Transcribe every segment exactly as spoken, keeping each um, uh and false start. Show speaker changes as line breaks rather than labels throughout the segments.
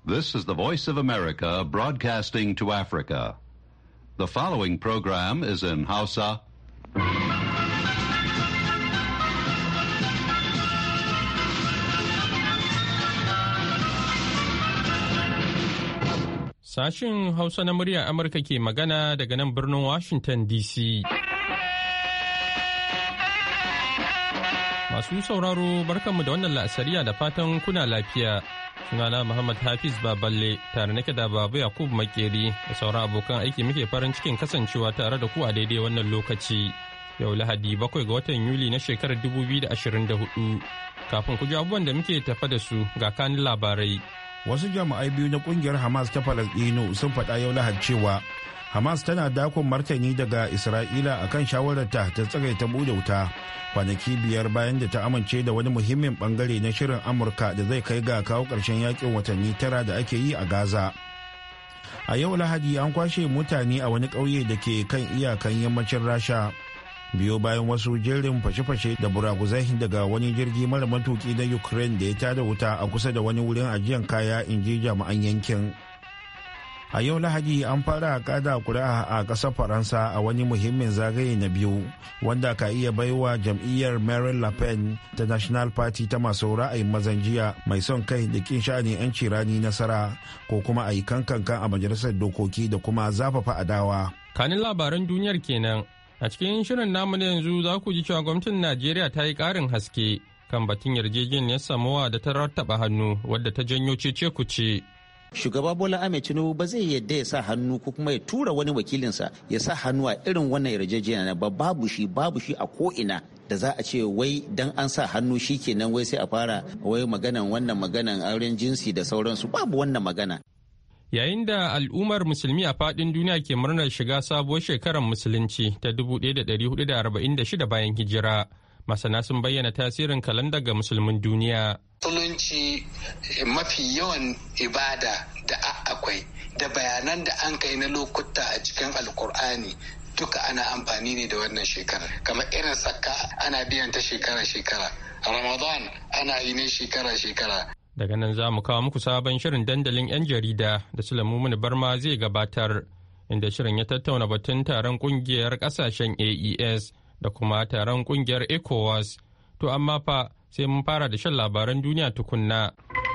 This is the Voice of America broadcasting to Africa. The following program is in Hausa.
Sashin Hausa na muryar Amurka ke magana daga nan birnin Washington D C. Masu sauraro barkanmu da wannan la'asariya da fatan kuna lafiya. Sunana Muhammad Hafiz Baballe tare nake da Babu Yakubu Makeri da sauran abokan aiki muke farin cikin kasancewa tare da ku a daidai wannan lokaci. Yau Lahadi bakwai ga watan Yuli na shekarar dubu biyu da ashirin da hudu. Kafin ku ji abubuwan da muke tafa da su ga kanin labarai.
Wasu jami'ai biyu na kungiyar Hamas ta Falasɗinu sun faɗa yau Lahadi cewa Hamas tana dakon martani daga Isra'ila akan shawararta ta tsagaita buɗe wuta kwanaki biyar bayan da ta amince da wani muhimmin bangare na shirin Amurka da zai kai ga kawo ƙarshen yakin watanni tara da ake yi a Gaza. A yau Lahadi an kwashe mutane a wani ƙauye da ke kan iyakan yammacin Rasha biyo bayan wasu jerin fashe-fashe da buraguzai daga wani jirgi mara matuki na Ukraine da ya tada wuta a kusa da wani wurin ajiyar kaya, in ji jami'an yankin. A yau Lahadi an fara kada kuri'a a ƙasar Faransa a wani muhimmin zagaye na biyu wanda ka iya baiwa jam'iyyar Marine Le Pen ta National Party ta masu ra'ayin mazan jiya mai son kai da kin sha'anin 'yanci rani nasara ko kuma a yi kankankan a majalisar dokoki da kuma zafafa adawa.
Kanin labaran duniyar kenan. A cikin shirin namu na yanzu za ku ji cewa gwamnatin Najeriya ta yi ƙarin haske kan batun yarjejeniyar Samowa da ta rattaba hannu wadda ta janyo cece-kuce.
Shugaba Bola Ahmed Tinubu ba zai yadda ya sa hannu ko kuma ya tura wani wakilinsa ya sa hannu a irin wannan yarjejeniya ba, babu shi babu shi a ko'ina da za a ce wai dan an sa hannu shi kenan wai sai a fara wai maganan wannan maganan auren jinsi da sauransu, babu wannan magana.
Yayin da al'ummar musulmi a faɗin duniya ke murnar shiga sabuwar shekarar musulunci ta dubu ɗaya da ɗari hudu da arba'in da shida bayan hijira, masana sun bayyana tasirin kalanda ga musulmin duniya.
Musulunci mafi yawan ibada da akwai da bayanan da an kai na lokuta a cikin alkur'ani duka ana amfani ne da wannan shekarar. Kamar irin sakka ana biyan ta shekara-shekara, Ramadan ana yi ne shekara-shekara.
Daga nan za mu kawo muku sabon shirin dandalin 'yan jarida da Sulaimu Barma zai gabatar, inda shirin ya tattauna batun taron kungiyar kasashen A E S da kuma taron kungiyar ECOWAS. To amma fa sai mun fara da shan labaran duniya tukunna.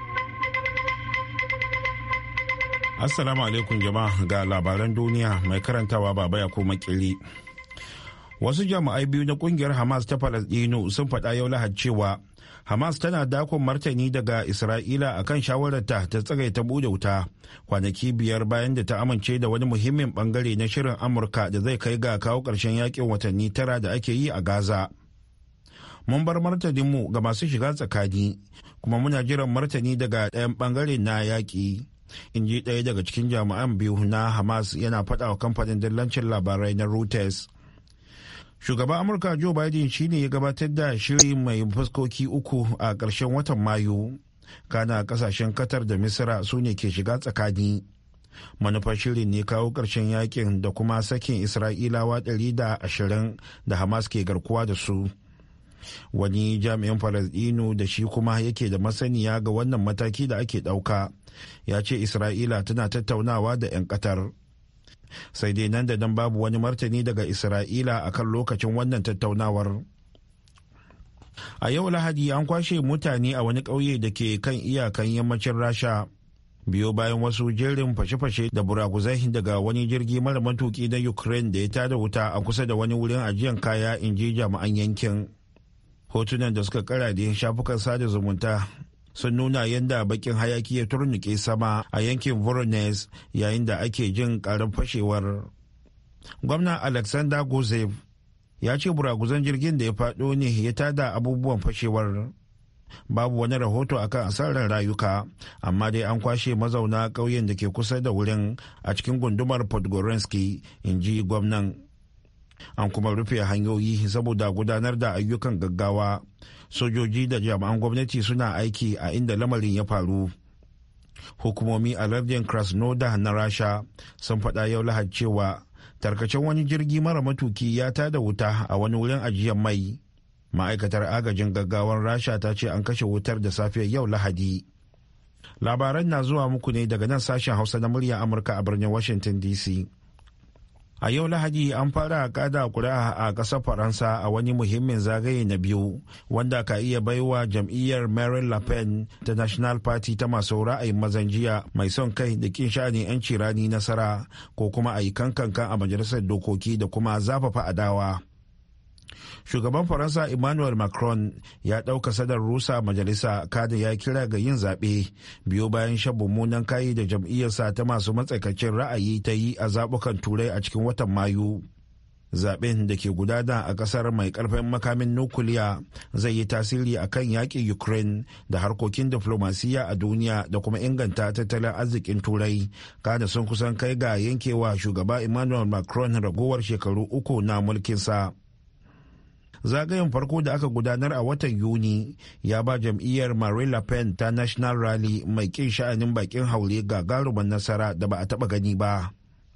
Assalamu alaikum jama'a, ga labaran duniya mai karantawa Baba Yakubu Makeri. Wasu jami'ai biyu na kungiyar Hamas ta Falasɗinu sun faɗa yau Lahadi cewa Hamas tana dakon martani daga Isra'ila akan shawararta ta tsagaita buɗe wuta kwanaki biyar bayan da ta amince da wani muhimmin bangare na shirin Amurka da zai kai ga kawo ƙarshen yakin watanni tara da ake yi a Gaza. Mun bar martaninmu ga masu shiga tsakani kuma muna jiran martani daga ɗayan bangare na yaƙi, in ji ɗaya daga cikin jami'an biyu na Hamas yana faɗa wa kamfanin dillancin labarai na Reuters. Shugaban Amurka Joe Biden shine ya gabatar da shiri mai fuskoki uku a ƙarshen watan Mayu. Kana ƙasashen Qatar da Misira su ne ke shiga tsakani. Manufar shirin ne kawo ƙarshen yakin da kuma sakin Isra'ilawa ɗari da ashirin da Hamas ke garkuwa da su. Wani jami'in Falasɗinu da shi kuma yake da masaniya ga wannan mataki da ake ɗauka ya ce Isra'ila tana tattaunawa da 'yan Qatar. Sai dai nan da nan babu wani martani daga Isra'ila akan lokacin wannan tattaunawar. A yau Lahadi an kwashe mutane a wani ƙauye da ke kan iyakan yammacin Rasha biyo bayan wasu jerin fashe-fashe da buraguzai daga wani jirgi mara matuki na Ukraine da ya tada wuta a kusa da wani wurin ajiyar kaya, in ji jami'an yankin. Hotunan da suka kara da shafukan sada zumunta sun nuna yadda bakin hayaki ya turnuke sama a yankin Voronezh yayin da ake jin karin fashewar. Gwamna Alexander Gusev ya ce buraguzan jirgin da ya faɗo ne ya tada abubuwan fashewar. Babu wani rahoto akan asarar rayuka, amma dai an kwashe mazauna ƙauyen da ke kusa da wurin a cikin gundumar Podgorensky, in ji gwamnan. An kuma rufe hanyoyi saboda gudanar da ayyukan gaggawa. Sojoji da jami'an gwamnati suna aiki a inda lamarin ya faru. Hukumomi a lardin Krasnodar na Rasha sun faɗa yau Lahadi cewa tarkacen wani jirgi mara matuki ya tada wuta a wani wurin ajiyar mai. Ma'aikatar agajin gaggawar Rasha ta ce an kashe wutar da safiyar yau Lahadi. Labaran na zuwa muku ne daga nan sashen Hausa na murya Amurka a birnin Washington D C. A yau Lahadi an fara kada kuri'a a ƙasar Faransa a wani muhimmin zagaye na biyu wanda ka iya baiwa jam'iyyar Marine Le Pen ta National Party ta masu ra'ayin mazan jiya mai son kai da kin sha'anin 'yanci rani nasara ko kuma a yi kankankan a majalisar dokoki da kuma zafafa adawa. Shugaban Faransa Emmanuel Macron ya ɗauka sadar rusa majalisa kada ya kira ga yin zaɓe biyo bayan shan mummunan kayi da jam'iyyarsa ta masu matsakaicin ra'ayi ta yi a zaɓukan turai a cikin watan Mayu. Zaɓen da ke gudana a ƙasar mai ƙarfin makamin nukuliya zai yi tasiri a kan yaƙin Ukraine da harkokin diflomasiyya a duniya da kuma inganta tattalin arzikin turai kada sun kusan kai ga yankewa shugaba Emmanuel Macron ragowar shekaru uku na mulkinsa. Zagayen farko da aka gudanar a watan Yuni ya ba jam'iyyar Marine Le Pen ta National Rally mai kin sha'anin bakin haure gagarumin nasara da ba a taba gani ba.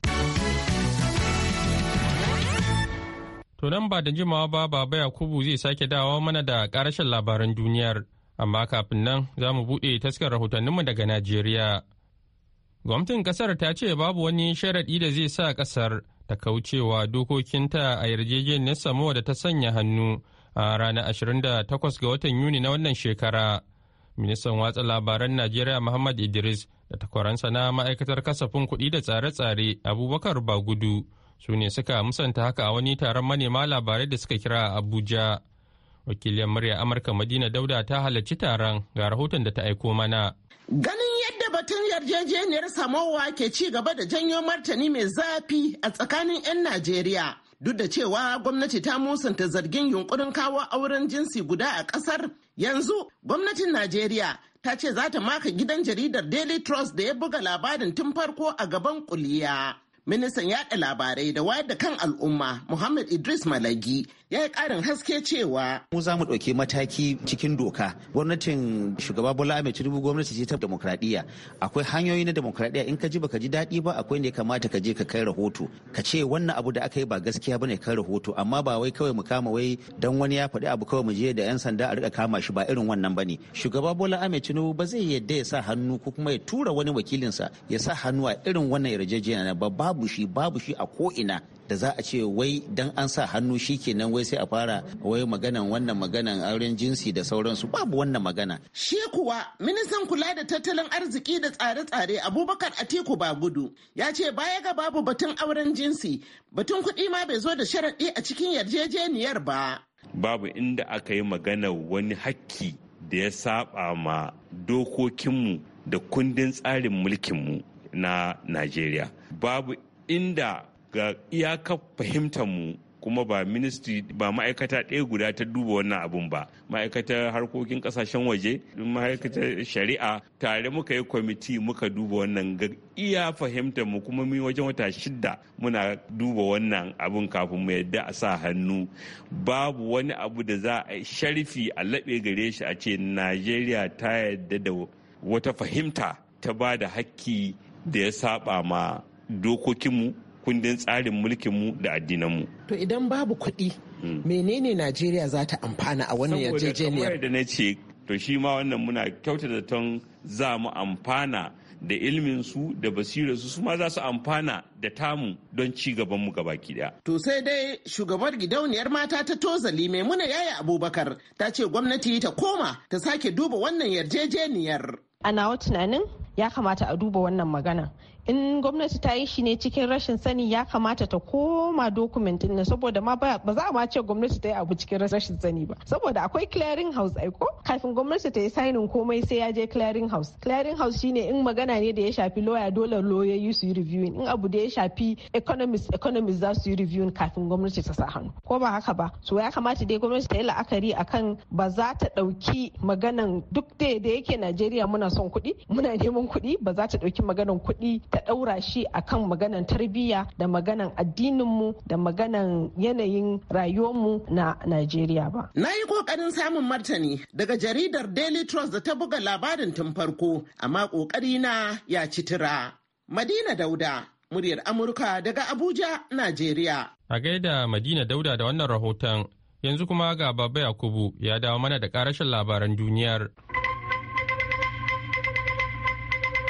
To nan ba da jimawa ba Baba Yakubu zai sake dawo mana da karashin labaran duniyar, amma kafin nan za mu buɗe taskar rahotanninmu daga Najeriya. Gwamnatin kasar ta ce babu wani sharaɗi da zai sa kasar ta kaucewa dokokinta a yarjejeniyar Samowa da ta sanya hannu a ranar ashirin da takwas ga watan Yuni na wannan shekara. Ministan watsa labaran Najeriya Muhammad Idris da takwaransa na ma'aikatar kasafin kuɗi da tsare-tsare Abubakar Bagudu su ne suka musanta haka a wani taron manema labarai da suka kira a Abuja. Wakiliyar murya Amurka Madina Dauda ta halarci taron, ga rahoton da ta aiko mana.
Ganin yadda batun yarjejeniyar Samowa ke ci gaba da janyo martani mai zafi a tsakanin 'yan Najeriya, duk da cewa gwamnati ta musanta zargin yunkurin kawo auren jinsi guda a ƙasar, yanzu gwamnatin Najeriya ta ce za ta maka gidan jaridar Daily Trust da ya buga labarin tun farko a gaban kuliya. Ministan yaɗa labarai da wayar da kan al'umma Muhammad Idris Malagi ya yi ƙarin haske cewa
mu za mu ɗauki mataki cikin doka. Gwamnatin shugaba Bola Ahmed Tinubu gwamnati ce ta demokradiyya. Akwai hanyoyi na demokradiyya, in ka ji baka ji daɗi ba akwai ne kamata ka je ka kai rahoto ka ce wannan abu da aka yi ba gaskiya bane, kai rahoto, amma ba wai kawai mu kama wai dan wani ya faɗi abu kawai mu je da yan sanda a rika kama shi, ba irin wannan bane. Shugaba Bola Ahmed Tinubu ba zai yadda ya sa hannu ko kuma ya tura wani wakilinsa ya sa hannu a irin wannan yarjejeniya ba. Babu shi babu shi a ko'ina da za a ce wai dan an sa hannu shi kenan wai sai a fara wai maganan wannan maganan auren jinsi da sauransu. Babu wannan magana.
Shi kuwa ministan kula da tattalin arziki da tsare-tsare Abubakar Atiku Bagudu ya ce baya ga babu batun auren jinsi, batun kuɗi ma bai zo da sharaɗi a cikin yarjejeniyar ba.
Babu inda aka yi magana wani hakki da ya saba ma dokokinmu da kundin tsarin mulkinmu na Najeriya. Babu inda ga iyakar fahimtar mu kuma ba ministry ba ma'aikata ɗaya guda ta duba wannan abun ba, ma'aikatar harkokin kasashen waje, ma'aikatar shari'a, tare muka yi kwamiti muka duba wannan ga iya fahimtar mu, kuma mu wajen wata shida muna duba wannan abun kafin mu yadda a sa hannu. Babu wani abu da za a sharfi a laɓe gare shi a ce Najeriya ta yadda da wata fahimta ta ba da hakki da ya saba ma dokokinmu, kundin tsarin mulkinmu da addinanmu.
To idan babu kuɗi, hmm. menene Najeriya za ta amfana a wannan yarjejeniyar?
Saboda kamar da na ce, to shi ma wannan muna kyauta da ton za mu amfana da ilmin su da basirar su ma za su amfana da tamu don ci gaban mu gabaki daya.
To sai dai shugabar gidauniyar mata ta Tozali Maimuna Yaya Abubakar ta ce gwamnati ta koma ta sake duba wannan yarjejeniyar.
A nawa tunanin ya kamata a duba wannan magana. In gwamnati ta yi shi ne cikin rashin sani, ya kamata ta koma dokumentin nan, saboda ma ba za a ma ce gwamnati ta yi abu cikin rashin sani ba, saboda akwai clearing house aiko kafin gwamnati ta yi sainin komai sai ya je clearing house. Clearing house shine in magana ne da ya shafi lawyer, dole lauyoyi su yi reviewing, in abu da ya shafi economist economist za su yi reviewing kafin gwamnati ta sa hannu, ko ba haka ba. So ya kamata dai gwamnati ta yi la'akari akan ba za ta ɗauki maganan duk da da yake Najeriya muna son kuɗi, muna neman kuɗi, ba za ta ɗauki maganan kuɗi ta ɗaura shi akan maganan tarbiyya da maganan addininmu da maganan yanayin rayuwarmu na Najeriya ba.
Na yi ƙoƙarin samun martani daga jaridar Daily Trust da ta buga labarin tun farko, amma ƙoƙari na ya ci tura. Madina Dauda, muryar Amurka daga Abuja, Najeriya.
A gaida Madina Dauda da wannan rahoton, yanzu kuma ga Baba Yakubu ya dawo mana da ƙarashin labaran duniyar.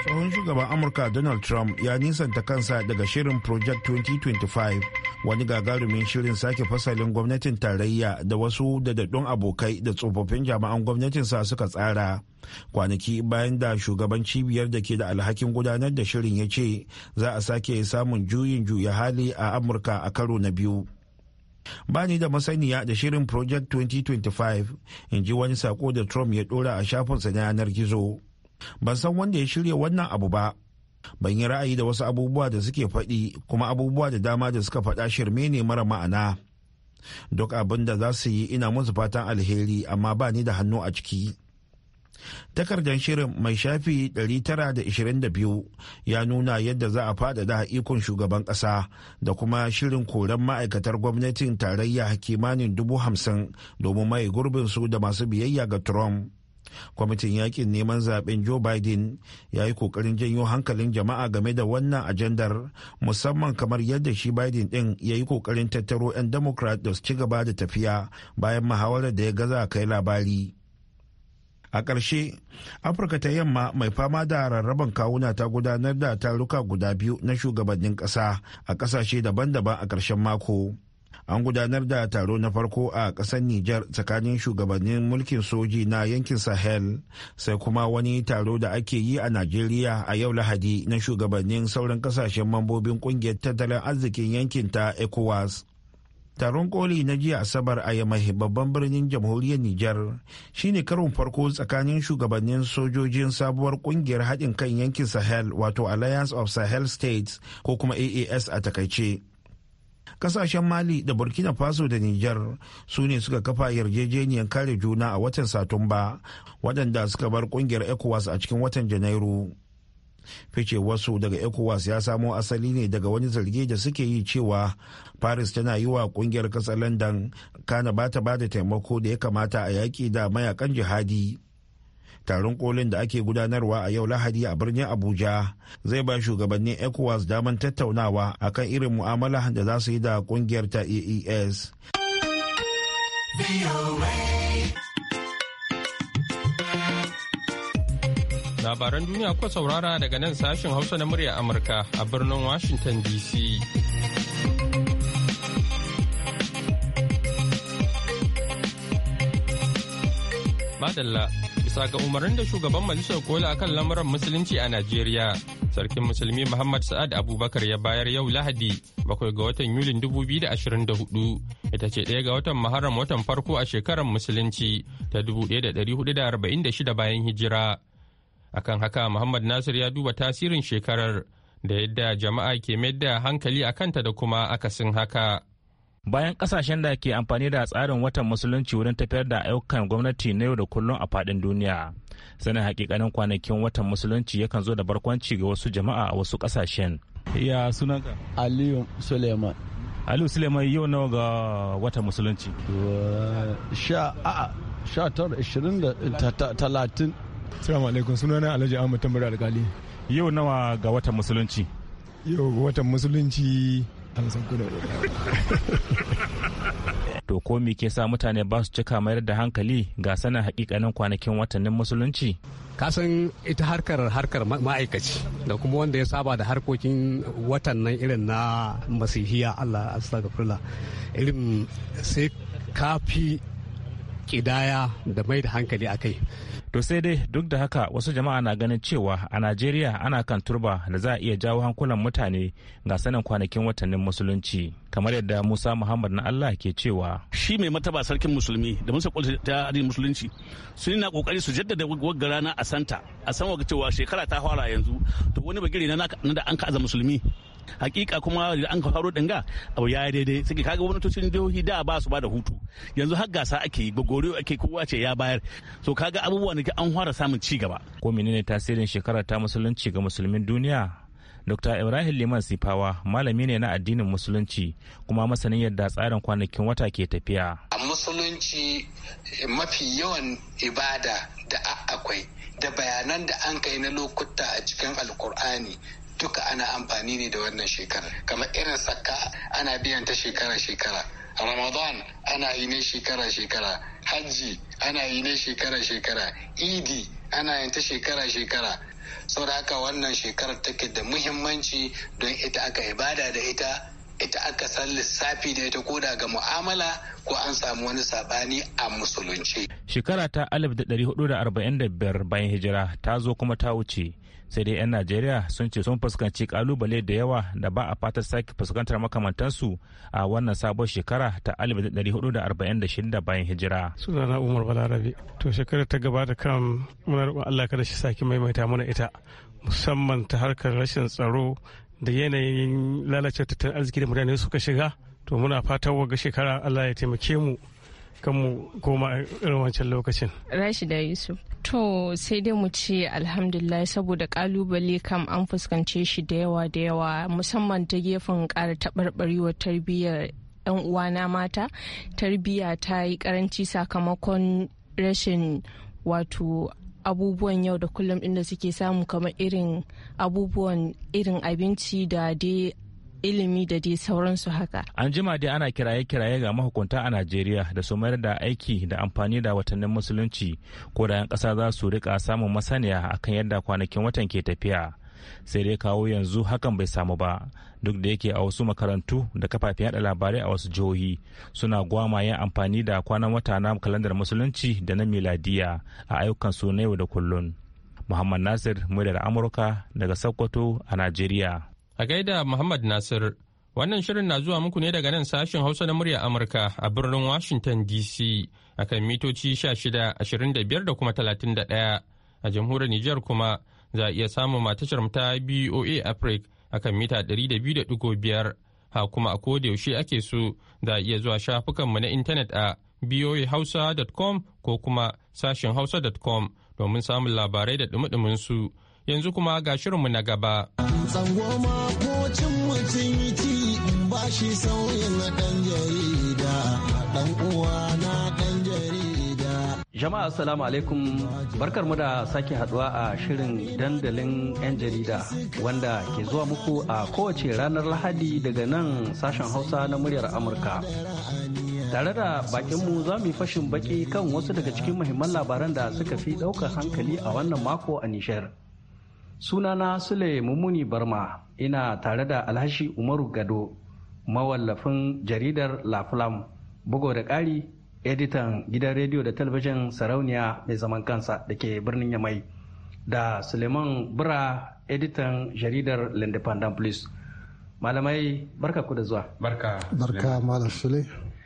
tsohon shugaban amurka donald trump ya nisanta kansa daga shirin project twenty twenty-five wani gagarumin shirin sake fasalin gwamnatin tarayya da wasu dadaddun abokai da tsofaffin jami'an gwamnatinsa suka tsara kwanaki bayan da shugaban cibiyar da ke da alhakin gudanar da shirin ya ce za a sake samun juyin juya hali a amurka a karo na biyu. Ba ni da masaniya da shirin project twenty twenty-five, in ji wani sako da Trump ya dora a shafinsa na yanar gizo. Ban san wanda ya shirya wannan abu ba. Ban yi ra'ayi da wasu abubuwa da suke faɗi, kuma abubuwa da dama da suka faɗa shirme ne mara ma'ana. Duk abin da za su yi ina musu fatan alheri, amma ba ni da hannu a ciki. Takardar shirin mai shafi ɗari tara da ishirin da biyu ya nuna yadda za a faɗaɗa ikon shugaban ƙasa da kuma shirin koren ma'aikatar gwamnatin tarayya kimanin dubu hamsin domin mai gurbinsu da masu biyayya ga Trump. Kwamitin yakin neman zaben Joe Biden ya yi kokarin janyo hankalin jama'a game da wannan ajandar, musamman kamar yadda shi Biden ɗin ya yi kokarin tattaro 'yan Democrat da su ci gaba da tafiya bayan muhawarar da ya gaza kai labari. A ƙarshe, Afirka ta yamma mai fama da rarraban kawuna ta gudanar da taruka guda biyu na shugabannin ƙasa a ƙasashe daban-daban a ƙarshen mako. An gudanar da taro na farko a ƙasar Nijar tsakanin shugabannin mulkin soji na yankin Sahel, sai kuma wani taro da ake yi a Najeriya a yau Lahadi na shugabannin sauran ƙasashen mambobin ƙungiyar tattalin arzikin yankin ta ECOWAS. Taron koli na jiya Asabar a Yamai babban birnin jamhuriyar Nijar shine karon farko tsakanin shugabannin sojojin sabuwar kungiyar haɗin kan yankin Sahel wato Alliance of Sahel States ko kuma A A S a takaice. Kasashen Mali da Burkina Faso da Nijar su ne suka kafa yarjejeniyar kare juna a watan Satumba waɗanda suka bar kungiyar ECOWAS a cikin watan Janairu. Fice wasu daga ECOWAS ya samo asali ne daga wani zargi da suke yi cewa Paris tana yi wa kungiyar kasar London kana ba ta bada taimako da ya kamata a yaƙi da mayakan jihadi. Taron kolin da ake gudanarwa a yau Lahadi a birnin Abuja zai ba shugabannin ECOWAS daman tattaunawa akan irin mu'amala da za su yi da kungiyar ta A E S.
Labaran duniya kuka saurara daga nan sashen Hausa na murya Amurka a birnin Washington D C. Madalla, bisa ga umarnin da shugaban majalisar kola akan lamuran musulunci a Najeriya, sarkin musulmi Muhammad Sa'ad Abubakar ya bayar yau Lahadi bakwai ga watan Yulin dubu biyu da ashirin da hudu, ita ce ɗaya ga watan Muharram watan farko a shekarar musulunci ta dubu ɗaya da ɗari hudu da arba'in da shida bayan hijira. Akan haka Muhammad Nasir ya duba tasirin shekarar da yadda jama'a ke mayar da hankali a kanta da kuma akasin haka.
Bayan kasashen da ke amfani da tsarin watan musulunci wurin tafiyar da ayyukan gwamnati na yau da kullum a faɗin duniya, sanin hakikanin kwanakin watan musulunci yakan zo da barkwanci ga wasu jama'a a wasu kasashen. Ya sunanka? Aliyu Suleiman. Aliyu Suleiman, yau nawa ga watan musulunci?
Sha a sha tara ishirin da talatin.
Assalamu alaikum, sunana Alhaji Ahmad Tambara Alkali.
Yau nawa ga watan musulunci?
Yau watan musulunci hamsin kuna da.
To ko me ke sa mutane ba su cika mayar da hankali ga sanin hakikanin kwanakin watannin musulunci?
Kasan ita harkar harkar ma'aikaci da kuma wanda ya saba da harkokin watan nan irin na masihiya, Allah astagfirullah, irin sai kafi kidaya da mai da hankali a kai.
To sai dai duk da haka wasu jama'a na ganin cewa a Najeriya ana kan turba da za a iya jawo hankulan mutane ga sanin kwanakin watannin musulunci, kamar yadda Musa Muhammad na Allah ke cewa.
Shi mai mataba sarkin musulmi da musa kwalta ta addinin musulunci sun na kokari su jaddada wagga rana a santa, a san waga cewa shekara ta fara yanzu, to wani bagire na da an ka aza musulmi. Hakika kuma da an ka faro dinga abu ya daidai, sai kaga gwamnatocin jihohi da ba su ba da hutu, yanzu har gasa ake yi, gogoro ake, kowa ce ya bayar, so kaga abubuwa ne an fara samun ci gaba.
Ko menene tasirin shekarar ta musulunci ga musulmin duniya? Dokta Ibrahim Liman Sifawa malami ne na addinin musulunci kuma masanin yadda tsarin kwanakin wata ke tafiya.
A musulunci mafi yawan ibada da akwai da bayanan da an kai na lokuta a cikin alkur'ani duka ana amfani ne da wannan shekarar. Kamar irin sakka ana biyan ta shekara-shekara, Ramadan ana yi ne shekara-shekara, hajji ana yi ne shekara-shekara, idi ana yin ta shekara-shekara. Saboda haka wannan shekarar take da muhimmanci don ita aka ibada da ita, ita aka san lissafi da ita koda ga mu'amala ko an samu wani sabani a musulunci.
Shekara ta alif da ɗari hudu da arba'in da biyar bayan hijira ta zo kuma ta wuce. Sai dai 'yan Najeriya sun ce sun fuskanci kalubale da yawa da ba a fatan sake fuskantar makamantansu a wannan sabon shekara ta alif da ɗari hudu da arba'in da shida bayan hijira.
Sunana Umar Balarabe. To shekarar ta gabata kan muna roƙon Allah kada shi sake maimaita mana ita, musamman ta harkar rashin tsaro da yanayin lalacewar tattalin arziki da mutane suka shiga. To muna fatan waga shekara Allah ya taimake mu kan mu koma irin wancan lokacin.
Rashida Yusuf. To sai dai mu ce alhamdulillah, saboda kalubale kam an fuskance shi da yawa da yawa, musamman ta gefen ƙara taɓarɓarewar tarbiyyar 'yan uwana mata. Tarbiyya ta yi karanci sakamakon rashin wato abubuwan yau da kullum inda suke samu, kamar irin abubuwan irin abinci da dai ilimi da dai sauransu haka.
An jima dai ana kiraye-kiraye ga mahukunta a Najeriya da su mayar da aiki da amfani da watannin musulunci, ko da 'yan ƙasa za su rika samun masaniya akan yadda kwanakin watan ke tafiya. Sai dai kawo yanzu hakan bai samu ba, duk da yake a wasu makarantu da kafafen yada labarai a wasu jihohi suna gwamayen amfani da kwanan wata na kalandar musulunci da na miladiya a ayyukan su na yau da kullun. Muhammad Nasir, muryar Amurka daga Sokoto a Najeriya.
A gaida Muhammad Nasir, wannan shirin na zuwa muku ne daga nan sashen Hausa na muryar Amurka a birnin Washington D C akan mitoci shida, ashirin da biyar da kuma talatin da ɗaya. A jamhuriyar Nijar kuma za a iya samun matashar ta B O A Africa akan mita ɗari da biyu da ɗigo biyar. Ha kuma a koda yaushe ake so za a iya zuwa shafukanmu na intanet a b o a hausa dot com ko kuma sashen hausa dot com domin samun labarai da dumi su. Yanzu kuma ga shirinmu na gaba.
Tsangoma ko cin mutum ci ba shi sauyin na ɗan jarida, ɗan uwa na ɗan jarida.
Jama'a assalamu alaikum, barkarmu da sake haduwa a shirin dandalin 'yan jarida wanda ke zuwa muku a kowace ranar Lahadi daga nan sashen Hausa na muryar Amurka. Tare da bakinmu za mu yi fashin baki kan wasu daga cikin muhimman labaran da suka fi ɗaukar hankali a wannan mako a Nishar. Sunana Sule Mummuni Barma, ina tare da Alhashi Umaru Gado, mawallafin jaridar La Flam, bugo da ƙari editan gidan rediyo da talabijin Sarauniya mai zaman kansa da ke birnin Yamai, da Suleiman Bura, editan jaridar L'Independent Plus. Malamai, barka ku da zuwa.
Barka. Barka Malam Sule.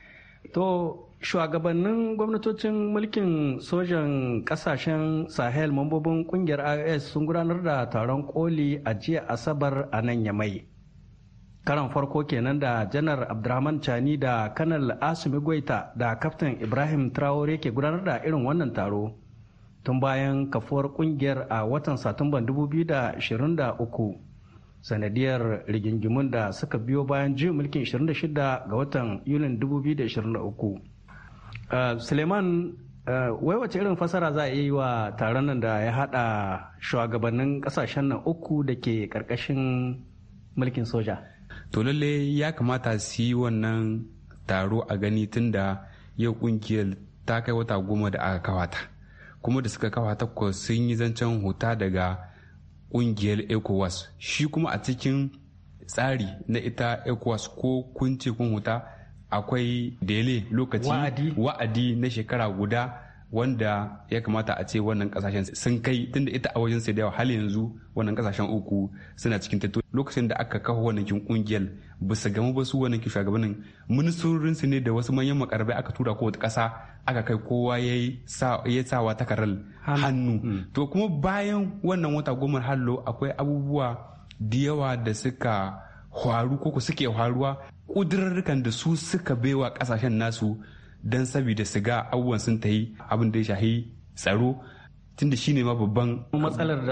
To, shugabannin gwamnatocin mulkin sojan kasashen Sahel mambobin kungiyar I O S sun gudanar da taron koli a jiya Asabar a nan Yamai. Karan farko kenan da Janar Abdurrahman Chani da Kanal Asimi Goita da Kaftin Ibrahim Traore ke gudanar da irin wannan taro tun bayan kafuwar kungiyar a watan Satumban dubu biyu da ashirin da uku. Sanadiyar rigingimun da suka biyo bayan juyin mulkin ashirin da shida ga watan Yulin dubu biyu da ashirin da uku. Uh, Suleiman, uh, wai wace irin fasara za a yi wa taron nan da ya hada shugabannin kasashen nan uku da ke karkashin mulkin soja?
To lalle ya kamata su yi wannan taro a gani tun da yau kungiyar ta kai wata goma da aka kawata, kuma da suka kawata ko sun yi zancen huta daga kungiyar ECOWAS. Shi kuma a cikin tsari na ita ECOWAS ko kun ce kun huta akwai dele lokaci wa'adi, wa'adi na shekara guda wanda ya kamata a ce wannan kasashen sun kai, tunda ita a wajen sai da yawa hali yanzu wannan kasashen uku suna cikin tattalin lokacin da aka kafa wannan kin kungiyar bisa gama ba su wannan kin shugabannin ministorin su ne da wasu manyan makarbai aka tura ko wata kasa aka kai kowa ya ya sawa takarar hannu hmm. To kuma bayan wannan wata goma hallo akwai abubuwa da yawa da suka faru ko suke faruwa, ƙudurrukan da su suka baiwa ƙasashen nasu don saboda su ga abubuwan sun ta yi abin da ya shahi tsaro, tunda shi ne ma babban matsalar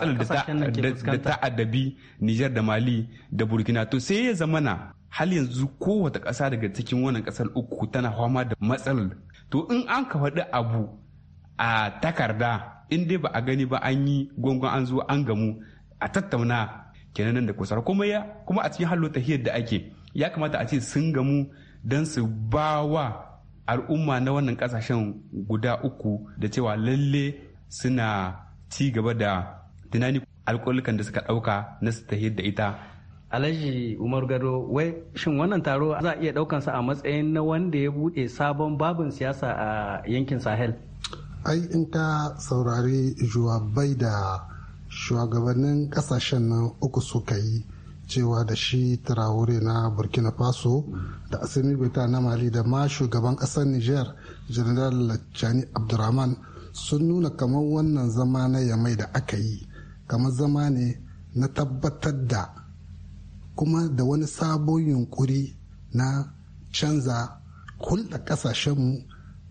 da ta addabi Nijar da Mali da Burkina. To sai ya zamana hal yanzu kowace ƙasa daga cikin wannan ƙasar uku tana fama da matsalar. To in an ka faɗi abu a takarda in dai ba a gani ba an yi gongon an zo an gamu a tattauna kenan nan da kusar kuma ya kuma a cikin hallo tahiyar da ake ya kamata a ce sun gamu don su ba wa al'umma na wannan kasashen guda uku da cewa lalle suna ci gaba da tunani alƙalukan da suka ɗauka na su tahiyar da ita.
Alhaji Umar Gado, wai shin wannan taro za a iya ɗaukansa a matsayin na wanda ya buɗe sabon babin siyasa a yankin Sahel?
Ai in ka saurari jawabai da shugabannin kasashen nan uku suka yi, cewa da shi Traore na Burkina Faso da Assimi Goïta na Mali da ma shugaban ƙasar Niger General Chani Abdurrahman, sun nuna kamar wannan zama na Yamai da aka yi kamar zama ne na tabbatar da kuma da wani sabon yunkuri na canza hulɗa ƙasashenmu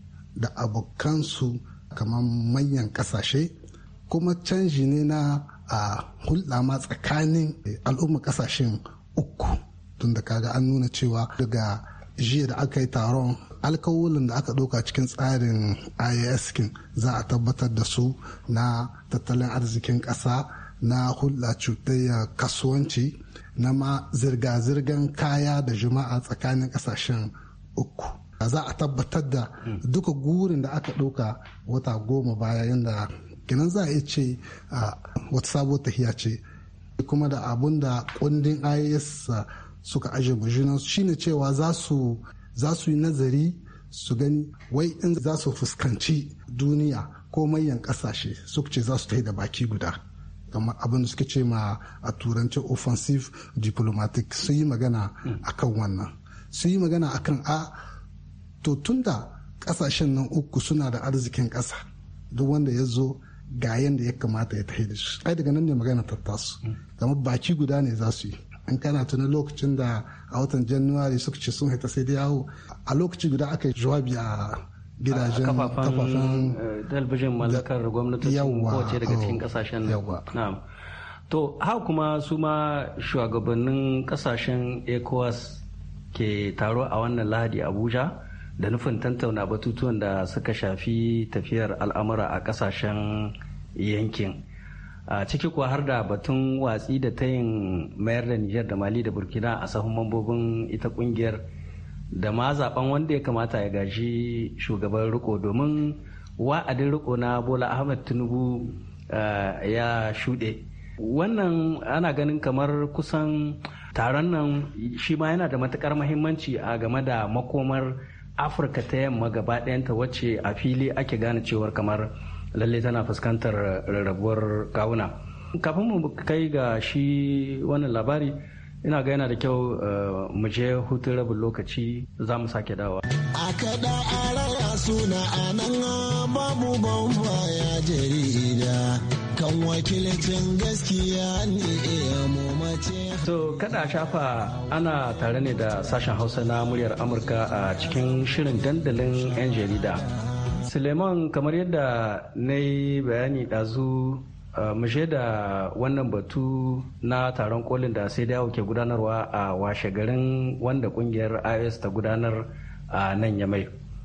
da abokansu kamar manyan ƙasashe, kuma canji ne na a hulɗa ma tsakanin al'umma ƙasashen uku. Tun da kaga an nuna cewa daga jiya da aka yi taron alkawulin da aka ɗauka cikin tsarin I A S kin za a tabbatar da su na tattalin arzikin ƙasa, na hulɗa cutayya kasuwanci, na ma zirga-zirgar kaya da jama'a tsakanin ƙasashen uku. Za a tabbatar da duka gurin da aka ɗauka wata goma baya yadda kenan za a iya ce wata sabuwar tahiya ce, kuma da abun da kundin I A S suka aje bujinansu shine cewa za su yi nazari su gani wai in za su fuskanci duniya ko manyan kasashe suka ce za su tafi da baki guda, kamar abin da suka ce ma a turanci offensive diplomatic, su yi magana akan wannan, su yi magana akan a to tunda kasashen nan uku suna da arzikin kasa, duk wanda ya zo ga yanda ya kamata ya tafi da shi. Ai daga nan ne magana ta tasu, kamar baki guda ne za su yi. In kana tuni lokacin da a watan Januwari suka ce sun haita sai da yawo, a lokaci guda aka yi jawabi a gidajen kafafen
talabijin mallakar gwamnatocin kowace daga cikin kasashen nan. To haka kuma su ma shugabannin kasashen ECOWAS ke taro a wannan Lahadi Abuja da nufin tantauna batutuwan da suka shafi tafiyar al'amura a kasashen yankin. A ciki kuwa har da batun watsi da tayin mayar da Nijar da Mali da Burkina a sahun mambobin ita kungiyar, da ma zaben wanda ya kamata ya gaji shugaban riko, domin wa'adin riko na Bola Ahmed Tinubu ya shuɗe. Wannan ana ganin kamar kusan taron nan shi ma yana da matukar mahimmanci a game da makomar Afirka ta yamma gaba ɗayanta, wacce a fili ake gane cewar kamar lalle tana fuskantar rarrabuwar kawuna. Kafin mu kai ga shi wannan labari, ina ga yana da kyau mu je hutun rabin lokaci, za mu sake dawa.
A kaɗa a raya suna a nan babu bambaya jarida kan wakilcin gaskiya ne mu mace.
To kada shafa ana tare ne da sashen Hausa na muryar Amurka a cikin shirin dandalin 'yan jarida. Suleiman, kamar yadda na yi bayani ɗazu, mu da wannan batu na taron kolin da sai dawo ke gudanarwa a washe garin wanda kungiyar I O S ta gudanar a nan Yamai.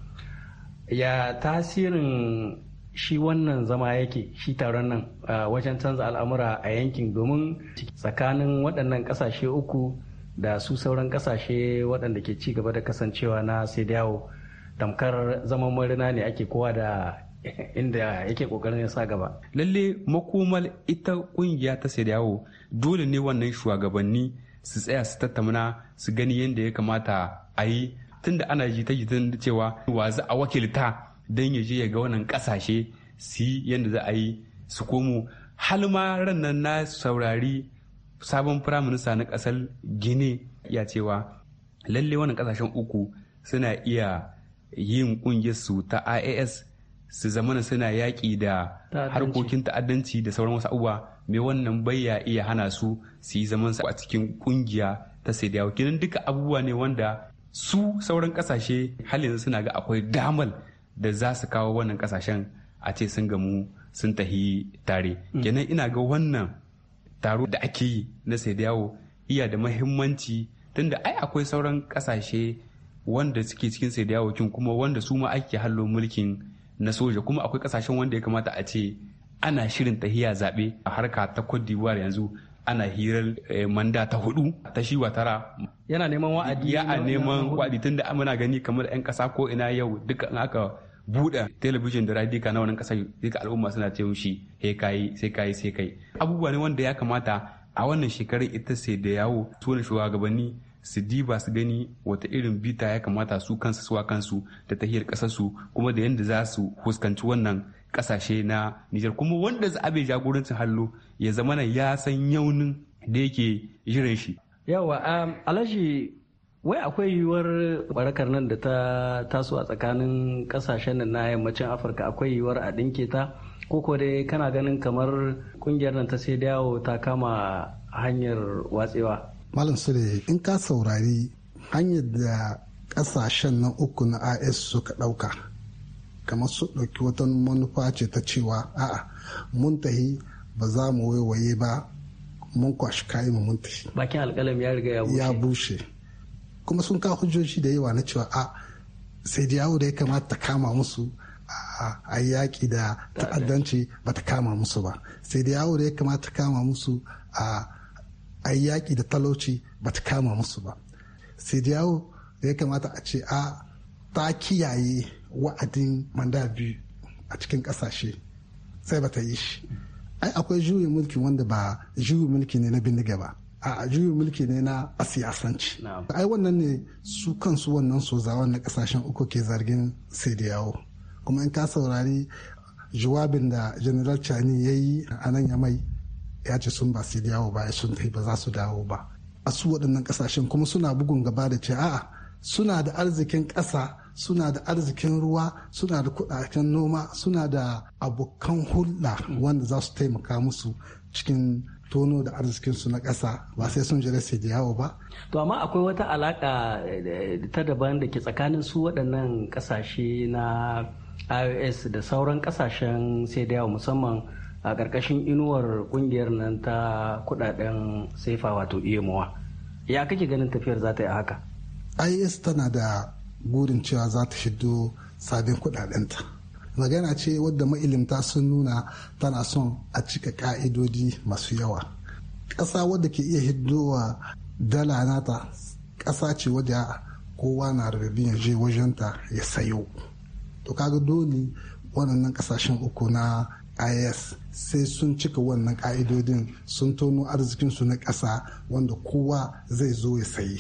Ya tasirin shi wannan zama yake, shi taron nan wajen canza al'amura a yankin, domin tsakanin waɗannan ƙasashe uku da su sauran ƙasashe waɗanda ke ci gaba da kasancewa na sai dawo, tamkar zaman marina ne ake kowa da inda yake kokarin ya sa gaba.
Lalle makomar ita kungiya ta sai yawo dole ne wannan shugabanni su tsaya su tattauna su gani yadda ya kamata a yi, tunda ana jita jitan cewa wa za a wakilta don ya je ya ga wannan kasashe su yi yadda za a yi su komo. Hal ma ran nan na saurari sabon firaminista na kasar Gine ya cewa lalle wannan kasashen uku suna iya yin kungiyar su ta I A S su zamana suna yaƙi da harkokin ta'addanci da sauran wasu abubuwa, mai wannan bai ya iya hana su su yi zaman a cikin kungiya ta sai da kinan duka abubuwa ne wanda su sauran kasashe halin suna ga akwai damar da za su kawo wannan kasashen a ce sun gamu sun tahi tare. Kenan ina ga wannan taro da ake yi na sai da yawo iya da mahimmanci, tunda ai akwai sauran kasashe wanda suke cikin sai da yawo kuma wanda su ma ake hallo mulkin na soja, kuma akwai kasashen wanda ya kamata a ce ana shirin tahiya zaɓe a harka ta Cote d'Ivoire. Yanzu ana hirar manda ta hudu ta shi watara
yana neman wa'adi
ya a neman wa'adi, tunda muna gani kamar yan kasa ko ina yau duka in aka buɗe talabijin da radika na wannan ƙasar duka al'umma suna ce mushi he kai sai kai sai kai abubuwa ne wanda ya kamata a wannan shekarar ita sai da yawo su shugabanni su diba su gani wata irin bita ya kamata su kansu suwa kansu da tahiyar ƙasarsu kuma da yadda za su fuskanci wannan ƙasashe na Nijar kuma wanda za a bai jagorancin hallo ya zama ya san yaunin da yake jiran shi.
Yawa um, Alhaji wai akwai yiwuwar barakar nan da ta taso a tsakanin kasashen na yammacin Afirka akwai yiwuwar a ɗinke ta ko ko dai kana ganin kamar kungiyar nan ta sai dawo ta kama hanyar watsewa.
Malam Sule in ka saurari hanyar da kasashen nan uku na I S suka ɗauka kamar su ɗauki wata manufa ce ta cewa a'a mun tahi ba za mu waiwaye ba mun kwashi kayi mu mun tafi.
Bakin alƙalam ya riga ya bushe.
Ya bushe. Kuma sun kawo hujjoji da yawa na cewa a sai da yawo da ya kamata ta kama musu a yaƙi da ta'addanci ba ta kama musu ba. Sai da yawo da ya kamata ta kama musu a yaƙi da talauci ba ta kama musu ba. Sai da yawo da ya kamata a ce a ta kiyaye wa'adin manda biyu a cikin ƙasashe sai ba ta yi shi. Ai akwai juyin mulki wanda ba juyin mulki ne na bindiga ba a juyin mulki ne na a siyasanci. Ai wannan ne su kansu wannan sozawan na kasashen uku ke zargin sai da yawo kuma in ka saurari jawabin da general Chani ya yi a nan ya mai ya ce sun ba sai da yawo ba sun tafi ba za su dawo ba a su waɗannan kasashen kuma suna bugun gaba da ce a'a suna da arzikin ƙasa suna da arzikin ruwa suna da kudaden noma suna da abokan hulɗa wanda za su taimaka musu cikin tono da arzikinsu na ƙasa ba sai sun jira sai da yawo ba.
To amma akwai wata alaƙa ta daban da ke tsakanin su waɗannan ƙasashe na I O S da sauran ƙasashen sai da yawo musamman a ƙarƙashin inuwar ƙungiyar nan ta kudaden sefa wato E M O A. Ya kake ganin tafiyar za ta yi haka?
I O S tana da burin cewa za ta hiddo sabbin kudadenta magana ce wadda ma'ilimta sun nuna tana son a cika ka'idodi masu yawa ƙasa wadda ke iya hiddowa dala nata ƙasa ce wadda kowa na rarrabin ya je wajenta ya sayo to kaga dole waɗannan ƙasashen uku na I S sai sun cika wannan ka'idodin sun tono arzikinsu na ƙasa wanda kowa zai zo ya sayi.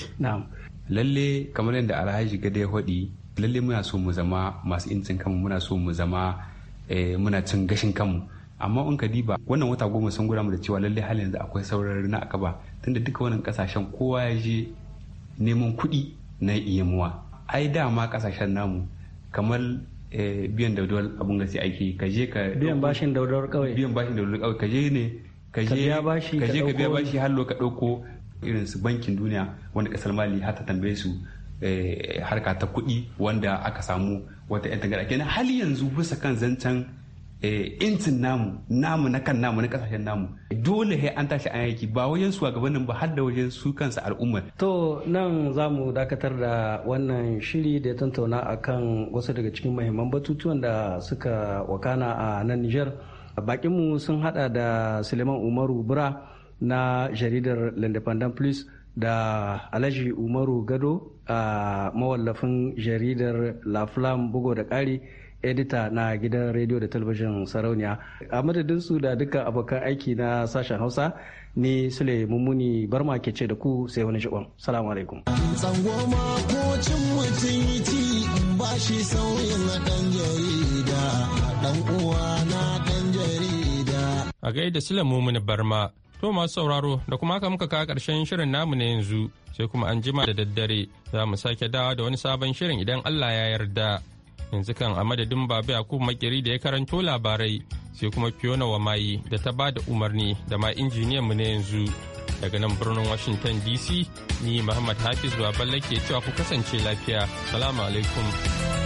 Lalle kamar yadda Alhaji Gade ya faɗi lalle muna so mu zama masu incin kanmu muna so mu zama muna cin gashin kanmu amma in ka diba wannan wata goma sun gura mu da cewa lalle hal yanzu akwai saurari na akaba tunda duka wannan kasashen kowa ya je neman kuɗi na iyamuwa ai dama kasashen namu kamar biyan daudawar abun gasi aiki ka je ka
biyan bashin daudawar kawai
biyan bashin daudawar kawai ka je ne ka je ka biya bashi hallo ka ɗauko irin su bankin duniya wanda kasar mali har ta tambaye su harka ta kuɗi wanda aka samu wata yan tagara kenan hali yanzu bisa kan zancen intin namu namu na kan namu na kasashen namu dole he an tashi an yaki ba wajen su gabanin ba har da wajen su kansu al'umma.
To nan za mu dakatar da wannan shiri da ya tantauna akan wasu daga cikin muhimman batutuwan da suka wakana a nan Nijar. Bakinmu sun hada da Suleiman Umaru Bura na jaridar l'Independent Plus da Alhaji Umaru Gado a mawallafin jaridar La Flamme bugo da ƙari edita na gidan rediyo da talabijin Sarauniya. A madadin su da dukkan abokan aiki na sashen Hausa ni Sule Mummuni Barma ke ce da ku sai wani shigon. Salamu alaikum.
Tsangwama ko cin mutunci ba shi sauyin ɗan jarida ɗan uwa na ɗan jarida.
A gaida Sule Mummuni Barma. To masu sauraro da kuma haka muka kawo ƙarshen shirin namu na yanzu sai kuma an jima da daddare za mu sake dawo da wani sabon shirin idan Allah ya yarda. Yanzu kan a madadin Baba Yakubu Makeri da ya karanto labarai sai kuma Fiona Wamayi da ta ba da umarni da ma injiniyan mu na yanzu. Daga nan birnin Washington D C ni Muhammad Hafiz Baballe ke cewa ku kasance lafiya. Salamu alaikum.